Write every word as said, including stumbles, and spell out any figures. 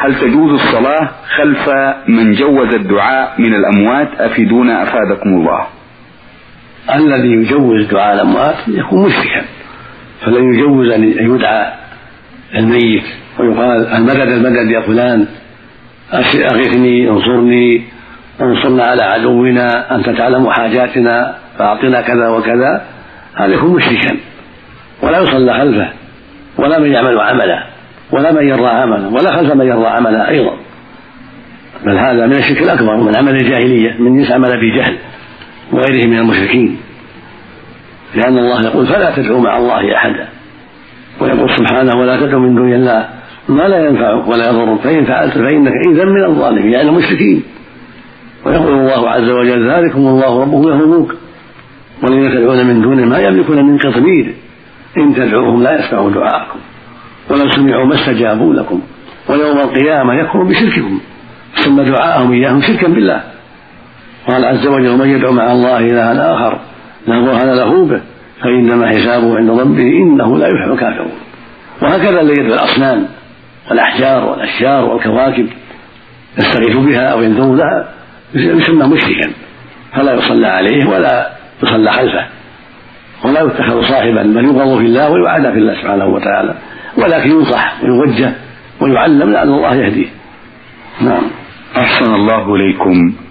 هل تجوز الصلاة خلف من جوز الدعاء من الأموات؟ أفيدونا أفادكم الله. الذي يجوز دعاء الأموات يكون مشركا، فلن يجوز أن يدعى الميت ويقال المدد المدد يا فلان، أغثني، انصرني، انصرنا على عدونا، أنت تعلم حاجاتنا فأعطنا كذا وكذا. هذا يكون مشركا ولا يصلى خلفه ولا من يعمل عملا ولا من يرى عملا ولا خلف من يرى عملا أيضا، بل هذا من الشرك الأكبر من عمل الجاهلية، من جنس عمل بجهل وغيره من المشركين، لأن الله يقول فلا تدعوا مع الله أحدا، ويقول سبحانه ولا تدعوا من دون الله ما لا ينفعك ولا يضرك فإن فعلت فإنك إذا من الظالمين، يعني المشركين. ويقول الله عز وجل ذلكم الله ربكم له الملك والذين تدعون من دونه ما يملكون من قطمير إن تدعوهم لا يسمعوا دعاءكم ولو سمعوا ما استجابوا لكم ويوم القيامة يكفر بشرككم ثم دعاءهم إياهم شركا بالله. قال عز وجل ومن يدعو مع الله إلها آخر لا برهان له به فإنما حسابه عند ربه إنه لا يفلح الكافرون. وهكذا الذي يدعو الأصنام والأحجار والأشجار والكواكب يستغيث بها أو ينذر لها يسمى مشركا، فلا يصلى عليه ولا يصلى خلفه ولا يتخذ صاحبا، بل يبغض في الله ويعادى في الله سبحانه وتعالى، ولكن ينصح ويوجه ويعلم لعل الله يهديه. نعم. أحسن الله إليكم.